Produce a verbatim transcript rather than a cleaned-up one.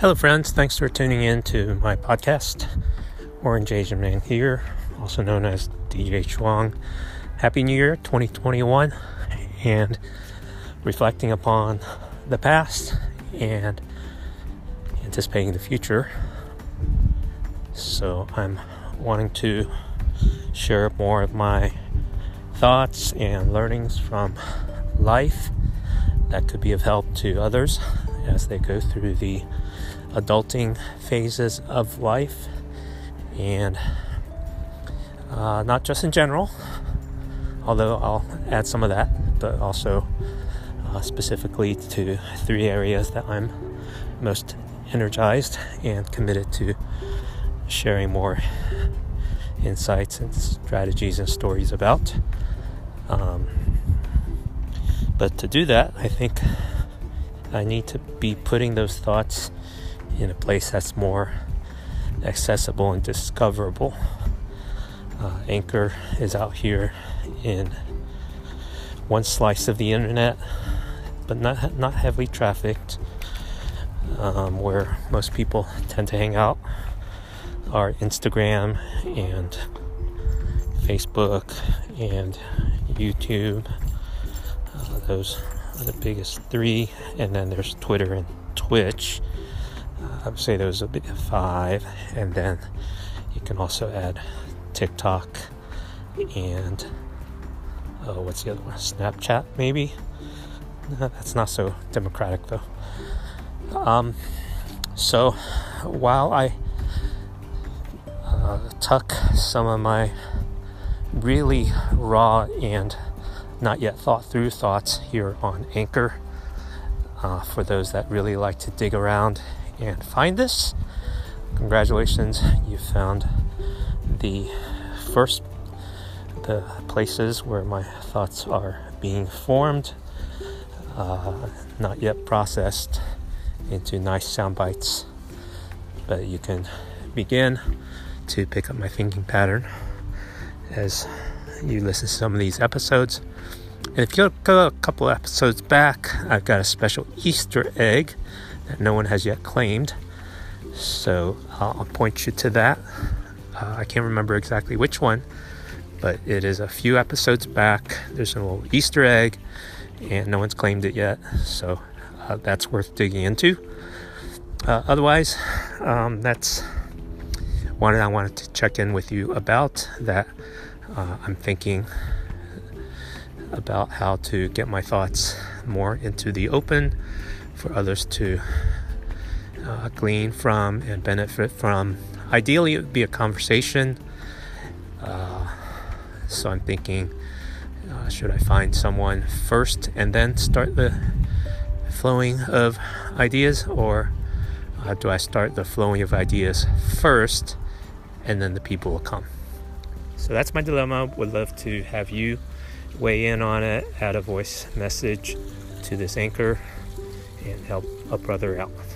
Hello friends, thanks for tuning in to my podcast. Orange Asian Man here, also known as D J Chuang. Happy New Year twenty twenty-one, and reflecting upon the past and anticipating the future. So I'm wanting to share more of my thoughts and learnings from life that could be of help to others as they go through the adulting phases of life, and uh, not just in general, although I'll add some of that, but also uh, specifically to three areas that I'm most energized and committed to sharing more insights and strategies and stories about. Um, but to do that, I think I need to be putting those thoughts in a place that's more accessible and discoverable. Uh, Anchor is out here in one slice of the internet, but not not heavily trafficked, um, where most people tend to hang out are Instagram and Facebook and YouTube. Uh, those are the biggest three, and then there's Twitter and Twitch. I would say those are the five, and then you can also add TikTok and oh, what's the other one? Snapchat, maybe. No, that's not so democratic though. Um, so while I uh, tuck some of my really raw and not yet thought through thoughts here on Anchor, uh, for those that really like to dig around and find this, congratulations, you found the first the places where my thoughts are being formed, uh, not yet processed into nice sound bites, but you can begin to pick up my thinking pattern as you listen to some of these episodes. And if you go a couple episodes back, I've got a special Easter egg that no one has yet claimed, so I'll point you to that. uh, I can't remember exactly which one, but it is a few episodes back. There's a little Easter egg and no one's claimed it yet, so uh, that's worth digging into. Uh, otherwise, um, that's one I wanted to check in with you about, that uh, I'm thinking about how to get my thoughts more into the open for others to uh, glean from and benefit from. Ideally, it would be a conversation. Uh, so I'm thinking, uh, should I find someone first and then start the flowing of ideas, or uh, do I start the flowing of ideas first and then the people will come? So that's my dilemma. Would love to have you weigh in on it, add a voice message to this Anchor, and help a brother out.